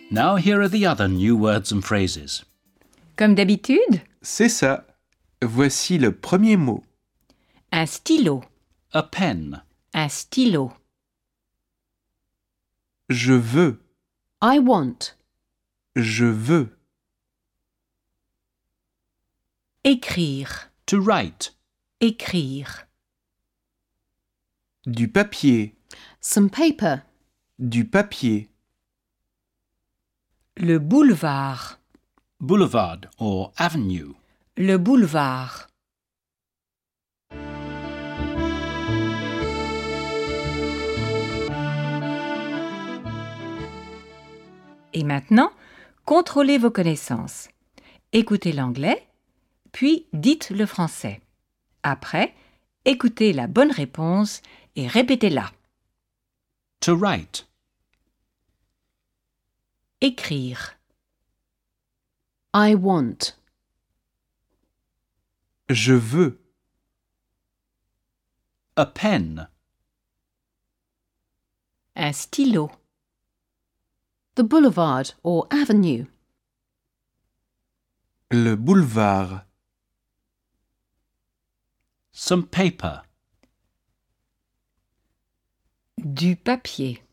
Now here are the other new words and phrases. Comme d'habitude, C'est ça. Voici le premier mot. un stylo, A pen, un stylo. Je veux. I want. Je veux. Écrire, to write, écrire. Du papier. Some paper. Du papier. Le boulevard, boulevard or avenue. le boulevard. Et maintenant, contrôlez vos connaissances. Écoutez l'anglais, puis dites le français. Après, écoutez la bonne réponse et répétez-la. To write, Écrire, I want. Je veux. a pen, un stylo, The boulevard or avenue. Le boulevard. some paper, du papier.